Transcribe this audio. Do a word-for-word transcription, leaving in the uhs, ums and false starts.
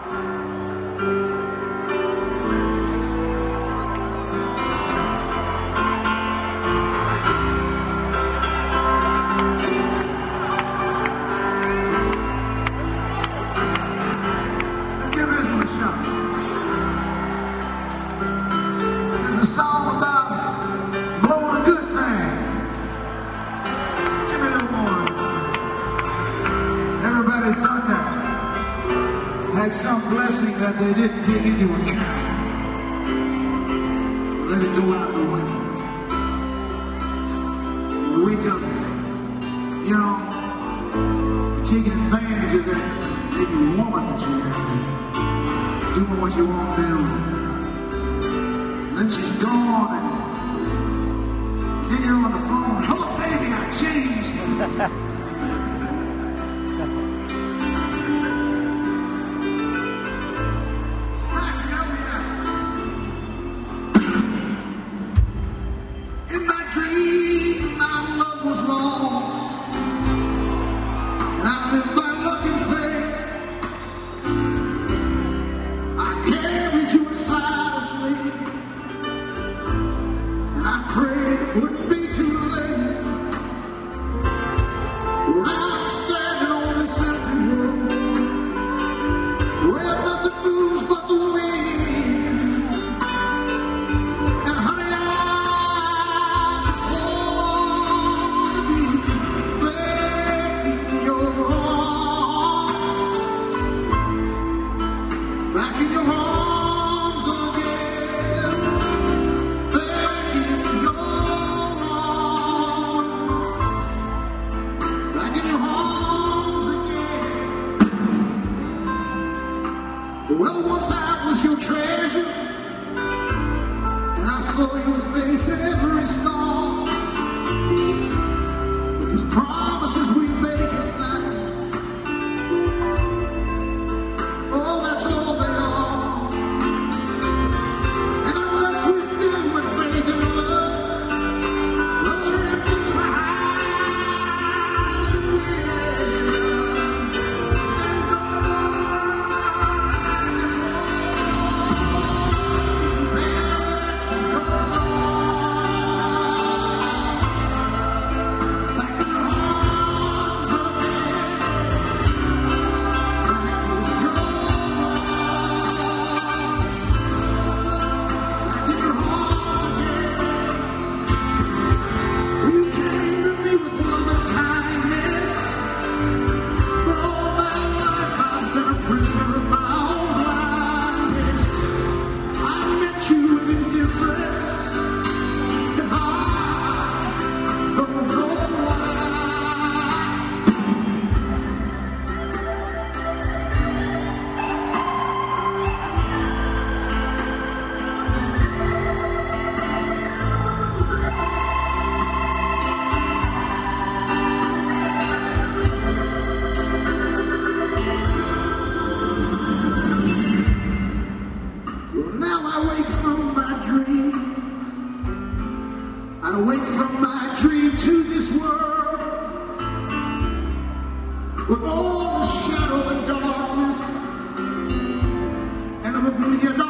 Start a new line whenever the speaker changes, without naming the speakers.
Had some blessing that they didn't take into account. Let it go out the window. You wake up, you know, taking advantage of that maybe woman that you have, doing what you want to do. And then she's gone, and then you're on the phone. Oh, baby, I changed.
Well, once I was your treasure, and I saw your face in every star. But these promises we make at night, oh, that's all they are. And unless we fill with faith and love, we're empty behind. I wake from my dream to this world with all the shadow and darkness and of a million